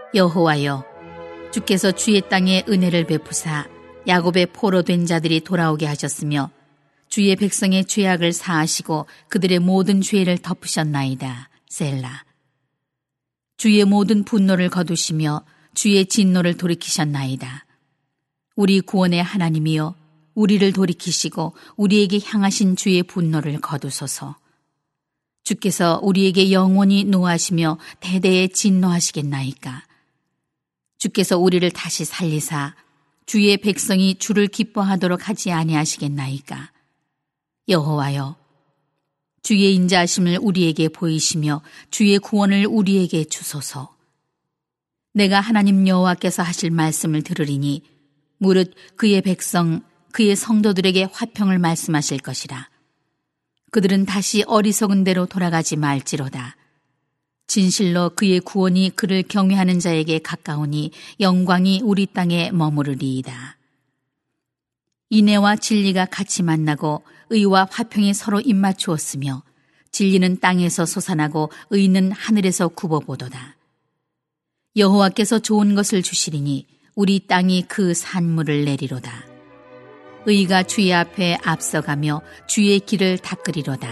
여호와여, 주께서 주의 땅에 은혜를 베푸사 야곱의 포로된 자들이 돌아오게 하셨으며 주의 백성의 죄악을 사하시고 그들의 모든 죄를 덮으셨나이다. 셀라. 주의 모든 분노를 거두시며 주의 진노를 돌이키셨나이다. 우리 구원의 하나님이여, 우리를 돌이키시고 우리에게 향하신 주의 분노를 거두소서. 주께서 우리에게 영원히 노하시며 대대에 진노하시겠나이까. 주께서 우리를 다시 살리사 주의 백성이 주를 기뻐하도록 하지 아니하시겠나이까. 여호와여, 주의 인자하심을 우리에게 보이시며 주의 구원을 우리에게 주소서. 내가 하나님 여호와께서 하실 말씀을 들으리니 무릇 그의 백성, 그의 성도들에게 화평을 말씀하실 것이라. 그들은 다시 어리석은 대로 돌아가지 말지로다. 진실로 그의 구원이 그를 경외하는 자에게 가까우니 영광이 우리 땅에 머무르리이다. 인애와 진리가 같이 만나고 의와 화평이 서로 입맞추었으며 진리는 땅에서 솟아나고 의는 하늘에서 굽어보도다. 여호와께서 좋은 것을 주시리니 우리 땅이 그 산물을 내리로다. 의가 주의 앞에 앞서가며 주의 길을 닦으리로다.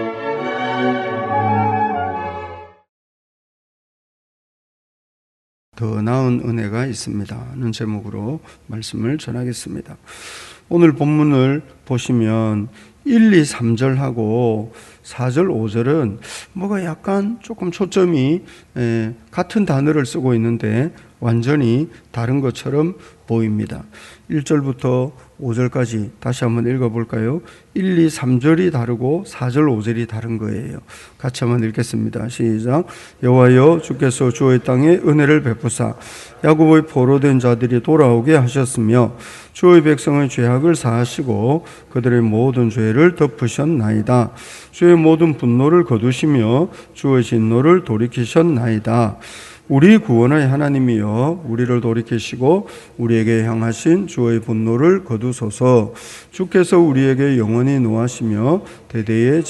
더 나은 은혜가 있습니다 는 제목으로 말씀을 전하겠습니다. 오늘 본문을 보시면 1, 2, 3절하고 4절, 5절은 뭐가 약간 조금 초점이 같은 단어를 쓰고 있는데 완전히 다른 것처럼 보입니다. 1절부터 5절까지 다시 한번 읽어볼까요? 1, 2, 3절이 다르고 4절, 5절이 다른 거예요. 같이 한번 읽겠습니다. 시작. 여호와여, 주께서 주의 땅에 은혜를 베푸사 야곱의 포로된 자들이 돌아오게 하셨으며 주의 백성의 죄악을 사하시고 그들의 모든 죄를 덮으셨나이다. 주의 모든 분노를 거두시며 주의 진노를 돌이키셨나이다. 우리 구원의 하나님이여, 우리를 돌이키시고 우리에게 향하신 주의 분노를 거두소서. 주께서 우리에게 영원히 노하시며 대대에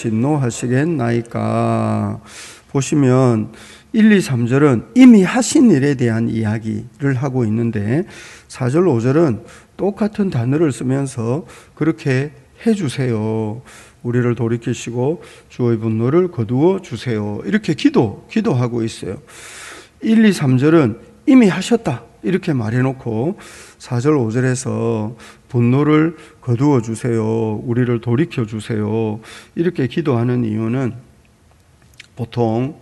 진노하시겠나이까. 보시면 1, 2, 3절은 이미 하신 일에 대한 이야기를 하고 있는데 4절, 5절은 똑같은 단어를 쓰면서 그렇게 해주세요. 우리를 돌이키시고 주의 분노를 거두어 주세요. 이렇게 기도하고 있어요. 1, 2, 3절은 이미 하셨다 이렇게 말해놓고 4절, 5절에서 분노를 거두어 주세요. 우리를 돌이켜 주세요. 이렇게 기도하는 이유는 보통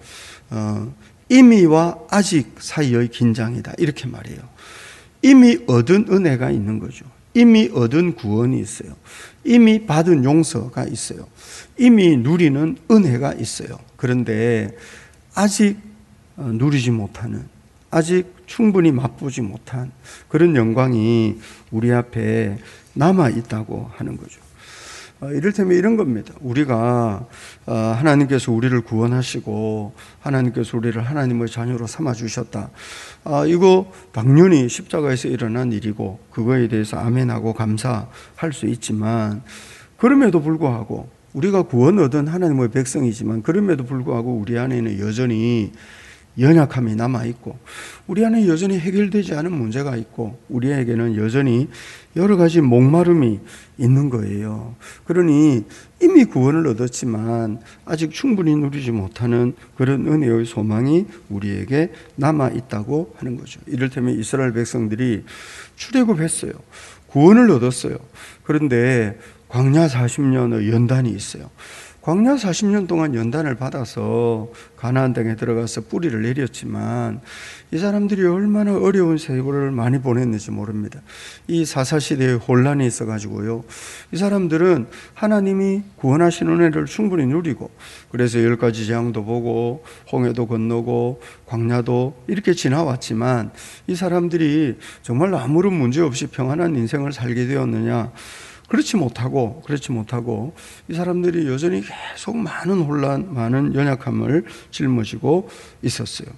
이미와 아직 사이의 긴장이다 이렇게 말해요. 이미 얻은 은혜가 있는 거죠. 이미 얻은 구원이 있어요. 이미 받은 용서가 있어요. 이미 누리는 은혜가 있어요. 그런데 아직 누리지 못하는, 아직 충분히 맛보지 못한 그런 영광이 우리 앞에 남아 있다고 하는 거죠. 이를테면 이런 겁니다. 우리가 하나님께서 우리를 구원하시고 하나님께서 우리를 하나님의 자녀로 삼아주셨다. 이거 당연히 십자가에서 일어난 일이고 그거에 대해서 아멘하고 감사할 수 있지만, 그럼에도 불구하고 우리가 구원 얻은 하나님의 백성이지만 그럼에도 불구하고 우리 안에는 여전히 연약함이 남아있고 우리 안에 여전히 해결되지 않은 문제가 있고 우리에게는 여전히 여러 가지 목마름이 있는 거예요. 그러니 이미 구원을 얻었지만 아직 충분히 누리지 못하는 그런 은혜의 소망이 우리에게 남아있다고 하는 거죠. 이를테면 이스라엘 백성들이 출애굽했어요. 구원을 얻었어요. 그런데 광야 40년의 연단이 있어요. 광야 40년 동안 연단을 받아서 가나안 땅에 들어가서 뿌리를 내렸지만 이 사람들이 얼마나 어려운 세월을 많이 보냈는지 모릅니다. 이 사사시대에 혼란이 있어가지고요, 이 사람들은 하나님이 구원하신 은혜를 충분히 누리고 그래서 10가지 재앙도 보고 홍해도 건너고 광야도 이렇게 지나왔지만 이 사람들이 정말 아무런 문제 없이 평안한 인생을 살게 되었느냐? 그렇지 못하고 이 사람들이 여전히 계속 많은 혼란, 많은 연약함을 짊어지고 있었어요.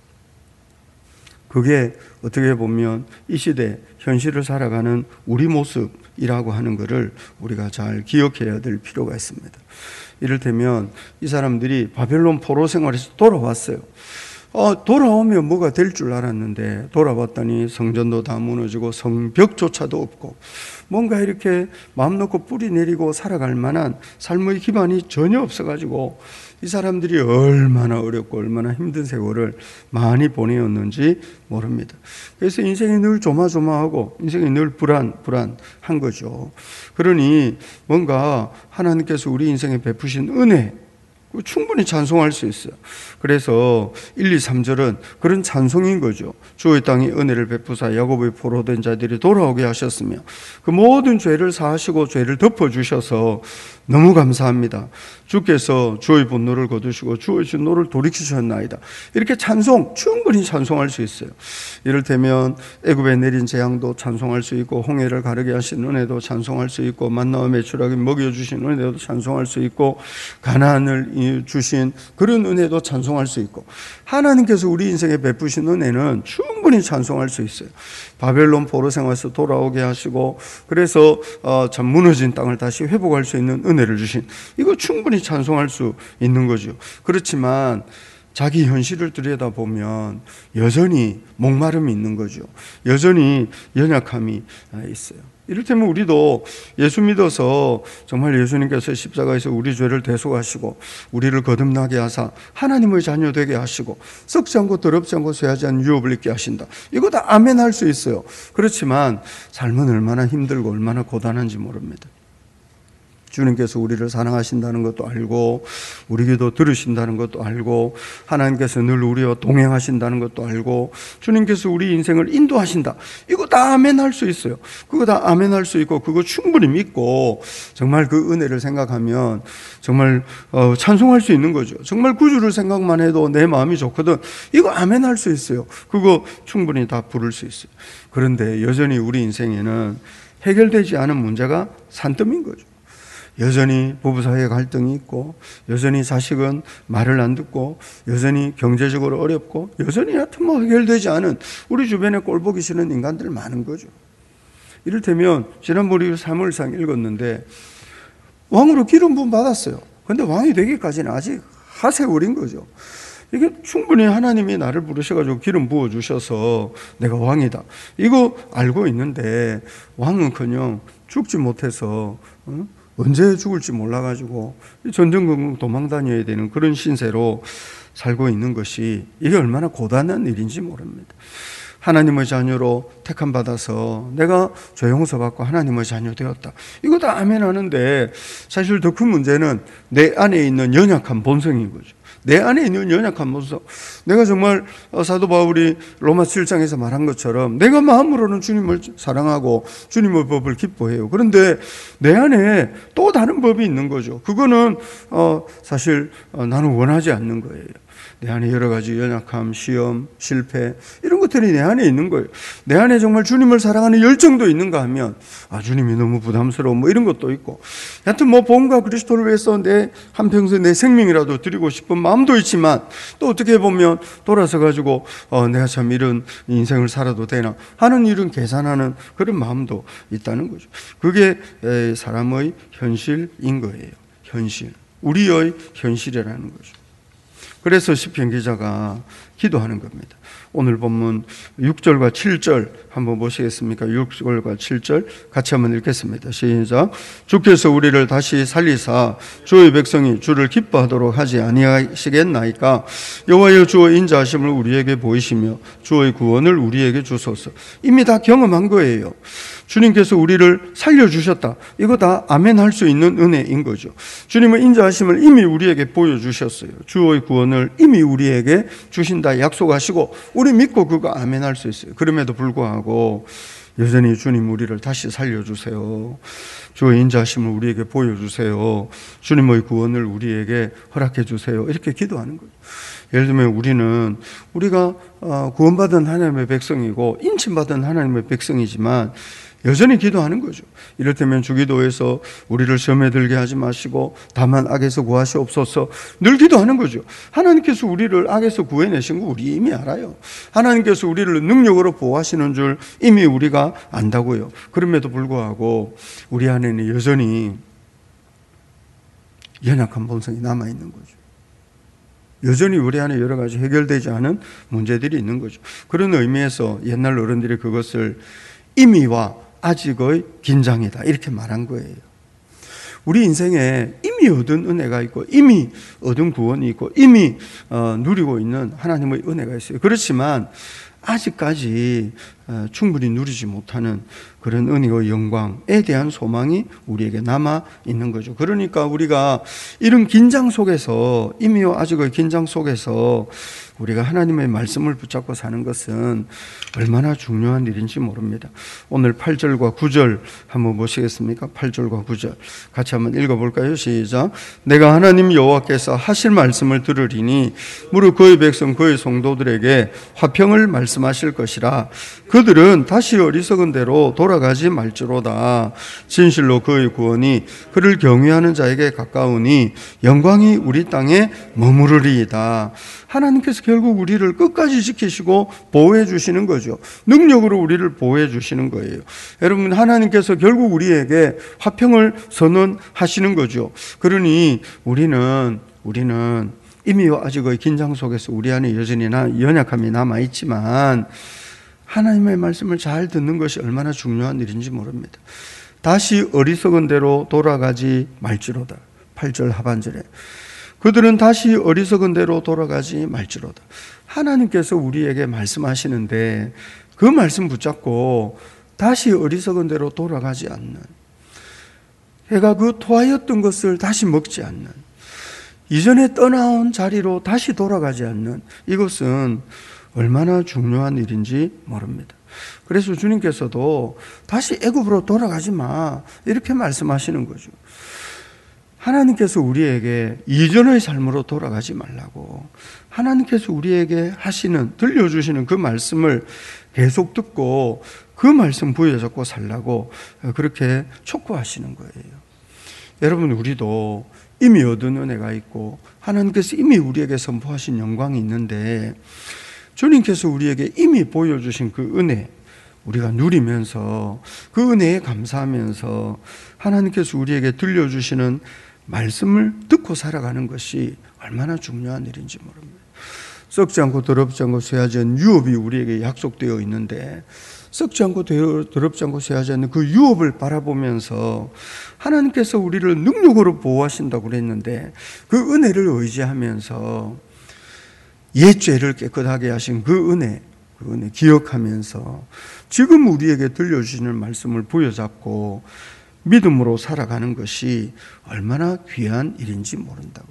그게 어떻게 보면 이 시대 현실을 살아가는 우리 모습이라고 하는 것을 우리가 잘 기억해야 될 필요가 있습니다. 이를테면 이 사람들이 바벨론 포로 생활에서 돌아왔어요. 돌아오면 뭐가 될 줄 알았는데 돌아봤더니 성전도 다 무너지고 성벽조차도 없고 뭔가 이렇게 마음 놓고 뿌리 내리고 살아갈 만한 삶의 기반이 전혀 없어가지고 이 사람들이 얼마나 어렵고 얼마나 힘든 세월을 많이 보내었는지 모릅니다. 그래서 인생이 늘 조마조마하고 인생이 늘 불안한 거죠. 그러니 뭔가 하나님께서 우리 인생에 베푸신 은혜 충분히 찬송할 수 있어요. 그래서 1, 2, 3절은 그런 찬송인 거죠. 주의 땅에 은혜를 베푸사 야곱의 포로된 자들이 돌아오게 하셨으며 그 모든 죄를 사하시고 죄를 덮어주셔서 너무 감사합니다. 주께서 주의 분노를 거두시고 주의 진노를 돌이키셨나이다. 이렇게 찬송, 충분히 찬송할 수 있어요. 이를테면 애굽에 내린 재앙도 찬송할 수 있고 홍해를 가르게 하신 은혜도 찬송할 수 있고 만나와 메추라기 먹여주신 은혜도 찬송할 수 있고 가나안을 주신 그런 은혜도 찬송할 수 있고 하나님께서 우리 인생에 베푸신 은혜는 충분히 찬송할 수 있어요. 바벨론 포로 생활에서 돌아오게 하시고 그래서 참 무너진 땅을 다시 회복할 수 있는 은혜를 주신 이거 충분히 찬송할 수 있는 거죠. 그렇지만 자기 현실을 들여다보면 여전히 목마름이 있는 거죠. 여전히 연약함이 있어요. 이를테면 우리도 예수 믿어서 정말 예수님께서 십자가에서 우리 죄를 대속하시고 우리를 거듭나게 하사 하나님의 자녀 되게 하시고 썩지 않고 더럽지 않고 쇠하지 않은 유업을 입게 하신다. 이거 다 아멘 할 수 있어요. 그렇지만 삶은 얼마나 힘들고 얼마나 고단한지 모릅니다. 주님께서 우리를 사랑하신다는 것도 알고 우리 기도 들으신다는 것도 알고 하나님께서 늘 우리와 동행하신다는 것도 알고 주님께서 우리 인생을 인도하신다. 이거 다 아멘 할 수 있어요. 그거 다 아멘 할 수 있고 그거 충분히 믿고 정말 그 은혜를 생각하면 정말 찬송할 수 있는 거죠. 정말 구주를 생각만 해도 내 마음이 좋거든. 이거 아멘 할 수 있어요. 그거 충분히 다 부를 수 있어요. 그런데 여전히 우리 인생에는 해결되지 않은 문제가 산더미인 거죠. 여전히 부부 사이에 갈등이 있고 여전히 자식은 말을 안 듣고 여전히 경제적으로 어렵고 여전히 하여튼 뭐 해결되지 않은 우리 주변에 꼴보기 싫은 인간들 많은 거죠. 이를테면 지난번에 사무엘상 읽었는데 왕으로 기름 부음 받았어요. 그런데 왕이 되기까지는 아직 하세월인 거죠. 이게 충분히 하나님이 나를 부르셔가지고 기름 부어주셔서 내가 왕이다 이거 알고 있는데 왕은커녕 죽지 못해서 언제 죽을지 몰라가지고 전전긍긍 도망 다녀야 되는 그런 신세로 살고 있는 것이 이게 얼마나 고단한 일인지 모릅니다. 하나님의 자녀로 택함 받아서 내가 죄 용서받고 하나님의 자녀 되었다. 이거 다 아멘 하는데 사실 더 큰 문제는 내 안에 있는 연약한 본성인 거죠. 내 안에 있는 연약한 본성. 내가 정말 사도 바울이 로마 7장에서 말한 것처럼 내가 마음으로는 주님을 사랑하고 주님의 법을 기뻐해요. 그런데 내 안에 또 다른 법이 있는 거죠. 그거는 사실 나는 원하지 않는 거예요. 내 안에 여러 가지 연약함, 시험, 실패 이런 것들이 내 안에 있는 거예요. 내 안에 정말 주님을 사랑하는 열정도 있는가 하면 주님이 너무 부담스러워 뭐 이런 것도 있고 하여튼 뭐 복음과 그리스도를 위해서 내 한평생 내 생명이라도 드리고 싶은 마음도 있지만 또 어떻게 보면 돌아서 가지고 내가 참 이런 인생을 살아도 되나 하는 이런 계산하는 그런 마음도 있다는 거죠. 그게 사람의 현실인 거예요. 현실. 우리의 현실이라는 거죠. 그래서 시편 기자가 기도하는 겁니다. 오늘 본문 6절과 7절 한번 보시겠습니까? 6절과 7절 같이 한번 읽겠습니다. 시작. 주께서 우리를 다시 살리사 주의 백성이 주를 기뻐하도록 하지 아니하시겠나이까? 여호와여 주의 인자하심을 우리에게 보이시며 주의 구원을 우리에게 주소서. 이미 다 경험한 거예요. 주님께서 우리를 살려주셨다. 이거 다 아멘 할 수 있는 은혜인 거죠. 주님의 인자하심을 이미 우리에게 보여주셨어요. 주의 구원을 이미 우리에게 주신다 약속하시고 우리 믿고 그거 아멘 할 수 있어요. 그럼에도 불구하고 여전히 주님 우리를 다시 살려주세요. 주의 인자하심을 우리에게 보여주세요. 주님의 구원을 우리에게 허락해 주세요. 이렇게 기도하는 거죠. 예를 들면 우리가 구원받은 하나님의 백성이고 인침받은 하나님의 백성이지만 여전히 기도하는 거죠. 이를테면 주기도에서 우리를 시험에 들게 하지 마시고 다만 악에서 구하시옵소서 늘 기도하는 거죠. 하나님께서 우리를 악에서 구해내신 거 우리 이미 알아요. 하나님께서 우리를 능력으로 보호하시는 줄 이미 우리가 안다고요. 그럼에도 불구하고 우리 안에는 여전히 연약한 본성이 남아있는 거죠. 여전히 우리 안에 여러 가지 해결되지 않은 문제들이 있는 거죠. 그런 의미에서 옛날 어른들이 그것을 이미와 아직의 긴장이다 이렇게 말한 거예요. 우리 인생에 이미 얻은 은혜가 있고 이미 얻은 구원이 있고 이미 누리고 있는 하나님의 은혜가 있어요. 그렇지만 아직까지 충분히 누리지 못하는 그런 은혜의 영광에 대한 소망이 우리에게 남아 있는 거죠. 그러니까 우리가 이런 긴장 속에서, 이미와 아직의 긴장 속에서 우리가 하나님의 말씀을 붙잡고 사는 것은 얼마나 중요한 일인지 모릅니다. 오늘 8절과 9절 한번 보시겠습니까? 8절과 9절 같이 한번 읽어볼까요? 시작. 내가 하나님 여호와께서 하실 말씀을 들으리니 무릇 그의 백성 그의 성도들에게 화평을 말씀하실 것이라. 그들은 다시 어리석은 대로 돌아가지 말지로다. 진실로 그의 구원이 그를 경외하는 자에게 가까우니 영광이 우리 땅에 머무르리이다. 하나님께서 결국 우리를 끝까지 지키시고 보호해 주시는 거죠. 능력으로 우리를 보호해 주시는 거예요. 여러분, 하나님께서 결국 우리에게 화평을 선언하시는 거죠. 그러니 우리는 이미와 아직의 긴장 속에서 우리 안에 여전히 연약함이 남아있지만 하나님의 말씀을 잘 듣는 것이 얼마나 중요한 일인지 모릅니다. 다시 어리석은 대로 돌아가지 말지로다. 8절 하반절에 그들은 다시 어리석은 대로 돌아가지 말지로다. 하나님께서 우리에게 말씀하시는데 그 말씀 붙잡고 다시 어리석은 대로 돌아가지 않는, 해가 그 토하였던 것을 다시 먹지 않는, 이전에 떠나온 자리로 다시 돌아가지 않는, 이것은 얼마나 중요한 일인지 모릅니다. 그래서 주님께서도 다시 애굽으로 돌아가지 마 이렇게 말씀하시는 거죠. 하나님께서 우리에게 이전의 삶으로 돌아가지 말라고, 하나님께서 우리에게 들려주시는 그 말씀을 계속 듣고 그 말씀 부여잡고 살라고 그렇게 촉구하시는 거예요. 여러분, 우리도 이미 얻은 은혜가 있고 하나님께서 이미 우리에게 선포하신 영광이 있는데 주님께서 우리에게 이미 보여주신 그 은혜 우리가 누리면서 그 은혜에 감사하면서 하나님께서 우리에게 들려주시는 말씀을 듣고 살아가는 것이 얼마나 중요한 일인지 모릅니다. 썩지 않고 더럽지 않고 쇠하지 않는 유업이 우리에게 약속되어 있는데 썩지 않고 더럽지 않고 쇠하지 않는 그 유업을 바라보면서 하나님께서 우리를 능력으로 보호하신다고 그랬는데 그 은혜를 의지하면서 옛 죄를 깨끗하게 하신 그 은혜 기억하면서 지금 우리에게 들려주시는 말씀을 부여잡고 믿음으로 살아가는 것이 얼마나 귀한 일인지 모른다고요.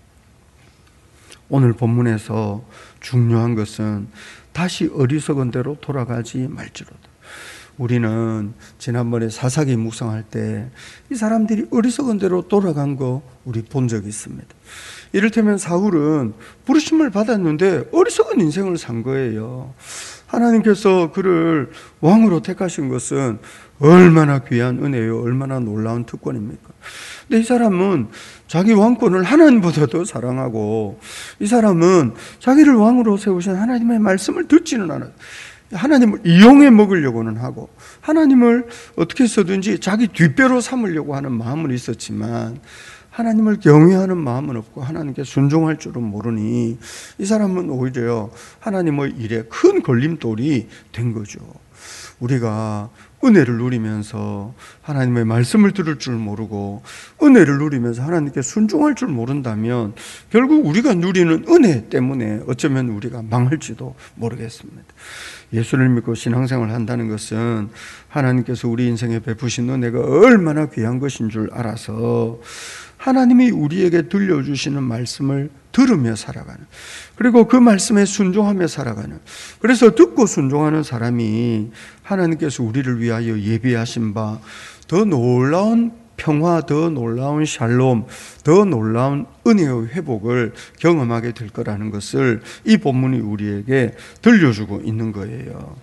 오늘 본문에서 중요한 것은 다시 어리석은 대로 돌아가지 말지로다. 우리는 지난번에 사사기 묵상할 때 이 사람들이 어리석은 대로 돌아간 거 우리 본 적이 있습니다. 이를테면 사울은 부르심을 받았는데 어리석은 인생을 산 거예요. 하나님께서 그를 왕으로 택하신 것은 얼마나 귀한 은혜요, 얼마나 놀라운 특권입니까? 근데 이 사람은 자기 왕권을 하나님보다 더 사랑하고 이 사람은 자기를 왕으로 세우신 하나님의 말씀을 듣지는 않아요. 하나님을 이용해 먹으려고는 하고 하나님을 어떻게 해서든지 자기 뒷배로 삼으려고 하는 마음은 있었지만 하나님을 경외하는 마음은 없고 하나님께 순종할 줄은 모르니 이 사람은 오히려 하나님의 일에 큰 걸림돌이 된 거죠. 우리가 은혜를 누리면서 하나님의 말씀을 들을 줄 모르고 은혜를 누리면서 하나님께 순종할 줄 모른다면 결국 우리가 누리는 은혜 때문에 어쩌면 우리가 망할지도 모르겠습니다. 예수를 믿고 신앙생활을 한다는 것은 하나님께서 우리 인생에 베푸신 은혜가 얼마나 귀한 것인 줄 알아서 하나님이 우리에게 들려주시는 말씀을 들으며 살아가는, 그리고 그 말씀에 순종하며 살아가는, 그래서 듣고 순종하는 사람이 하나님께서 우리를 위하여 예비하신 바 더 놀라운 평화, 더 놀라운 샬롬, 더 놀라운 은혜의 회복을 경험하게 될 거라는 것을 이 본문이 우리에게 들려주고 있는 거예요.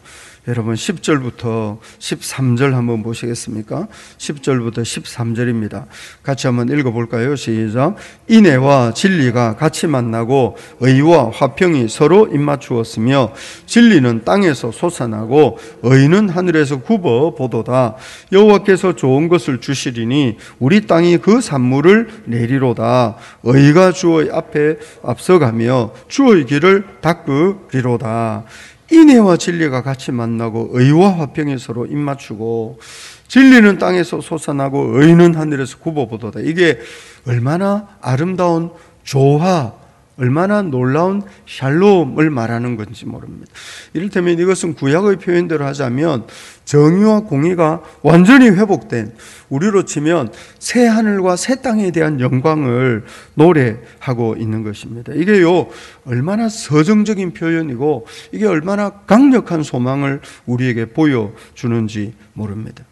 여러분 10절부터 13절 한번 보시겠습니까? 10절부터 13절입니다. 같이 한번 읽어볼까요? 시작. 인애와 진리가 같이 만나고 의와 화평이 서로 입맞추었으며 진리는 땅에서 솟아나고 의는 하늘에서 굽어 보도다. 여호와께서 좋은 것을 주시리니 우리 땅이 그 산물을 내리로다. 의가 주의 앞에 앞서가며 주의 길을 닦으리로다. 인애와 진리가 같이 만나고 의와 화평이 서로 입맞추고 진리는 땅에서 솟아나고 의는 하늘에서 굽어보도다. 이게 얼마나 아름다운 조화, 얼마나 놀라운 샬롬을 말하는 건지 모릅니다. 이를테면 이것은 구약의 표현대로 하자면 정의와 공의가 완전히 회복된, 우리로 치면 새 하늘과 새 땅에 대한 영광을 노래하고 있는 것입니다. 이게요, 얼마나 서정적인 표현이고 이게 얼마나 강력한 소망을 우리에게 보여주는지 모릅니다.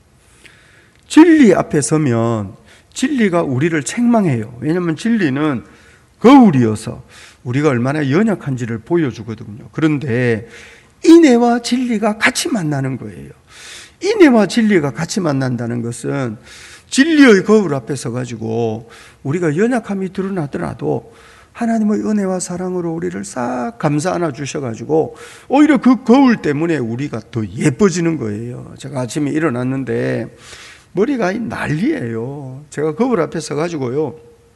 진리 앞에 서면 진리가 우리를 책망해요. 왜냐하면 진리는 거울이어서 우리가 얼마나 연약한지를 보여주거든요. 그런데 인애와 진리가 같이 만나는 거예요. 인애와 진리가 같이 만난다는 것은 진리의 거울 앞에 서가지고 우리가 연약함이 드러나더라도 하나님의 은혜와 사랑으로 우리를 싹 감싸 안아 주셔가지고 오히려 그 거울 때문에 우리가 더 예뻐지는 거예요. 제가 아침에 일어났는데 머리가 난리예요. 제가 거울 앞에 서가지고요,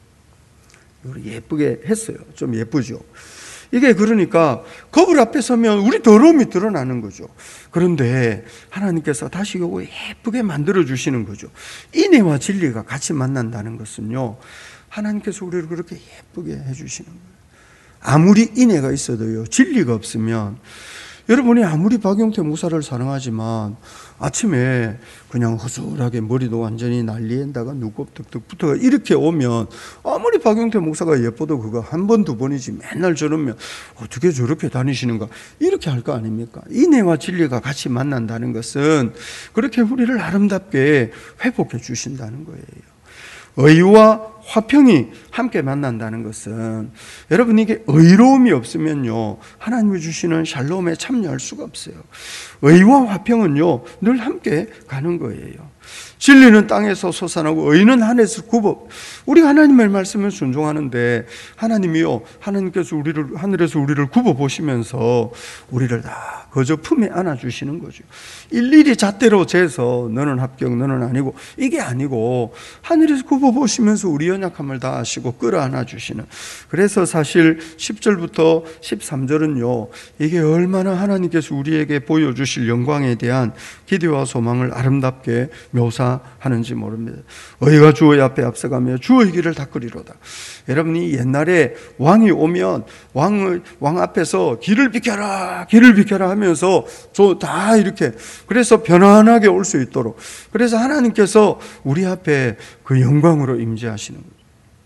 예쁘게 했어요. 좀 예쁘죠. 이게 그러니까 거울 앞에 서면 우리 더러움이 드러나는 거죠. 그런데 하나님께서 다시 이거 예쁘게 만들어 주시는 거죠. 인애와 진리가 같이 만난다는 것은요, 하나님께서 우리를 그렇게 예쁘게 해주시는 거예요. 아무리 인애가 있어도요, 진리가 없으면, 여러분이 아무리 박용태 목사를 사랑하지만 아침에 그냥 허술하게 머리도 완전히 난리에다가 눈곱 득득 붙어가 이렇게 오면, 아무리 박용태 목사가 예뻐도 그거 한 번, 두 번이지 맨날 저러면 어떻게 저렇게 다니시는가 이렇게 할 거 아닙니까? 인애와 진리가 같이 만난다는 것은 그렇게 우리를 아름답게 회복해 주신다는 거예요. 의와 화평이 함께 만난다는 것은, 여러분, 이게 의로움이 없으면요, 하나님이 주시는 샬롬에 참여할 수가 없어요. 의와 화평은요, 늘 함께 가는 거예요. 진리는 땅에서 솟아나고 의는 하늘에서 굽어. 우리가 하나님의 말씀을 순종하는데 하나님이요, 하나님께서 우리를 하늘에서 우리를 굽어 보시면서 우리를 다 거저 품에 안아 주시는 거죠. 일일이 잣대로 재서 너는 합격, 너는 아니고, 이게 아니고 하늘에서 굽어 보시면서 우리 연약함을 다 아시고 끌어안아 주시는. 그래서 사실 10절부터 13절은요, 이게 얼마나 하나님께서 우리에게 보여주실 영광에 대한 기대와 소망을 아름답게 묘사하는지 모릅니다. 의가 주의 앞에 앞서가며 주의 길을 닦으리로다. 여러분이 옛날에 왕이 오면 왕 앞에서 길을 비켜라, 길을 비켜라 하면서 다 이렇게, 그래서 편안하게 올 수 있도록, 그래서 하나님께서 우리 앞에 그 영광으로 임재하시는 거예요.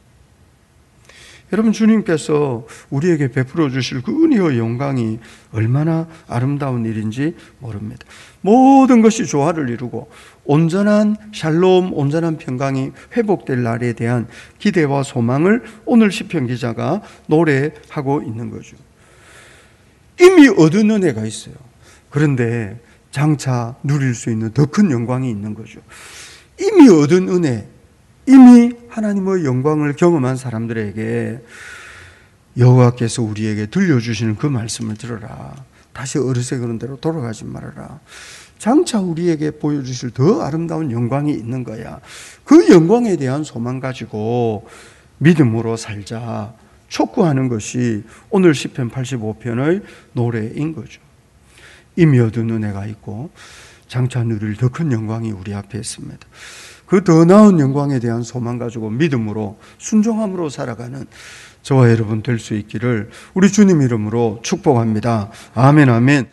여러분, 주님께서 우리에게 베풀어 주실 그 은혜의 영광이 얼마나 아름다운 일인지 모릅니다. 모든 것이 조화를 이루고 온전한 샬롬, 온전한 평강이 회복될 날에 대한 기대와 소망을 오늘 시편 기자가 노래하고 있는 거죠. 이미 얻은 은혜가 있어요. 그런데 장차 누릴 수 있는 더 큰 영광이 있는 거죠. 이미 얻은 은혜, 이미 하나님의 영광을 경험한 사람들에게 여호와께서 우리에게 들려주시는 그 말씀을 들어라. 다시 어르세 그런 대로 돌아가지 말아라. 장차 우리에게 보여주실 더 아름다운 영광이 있는 거야. 그 영광에 대한 소망 가지고 믿음으로 살자. 촉구하는 것이 오늘 시편 85편의 노래인 거죠. 이미 얻은 은혜가 있고 장차 누릴 더 큰 영광이 우리 앞에 있습니다. 그 더 나은 영광에 대한 소망 가지고 믿음으로 순종함으로 살아가는 저와 여러분 될 수 있기를 우리 주님 이름으로 축복합니다. 아멘, 아멘.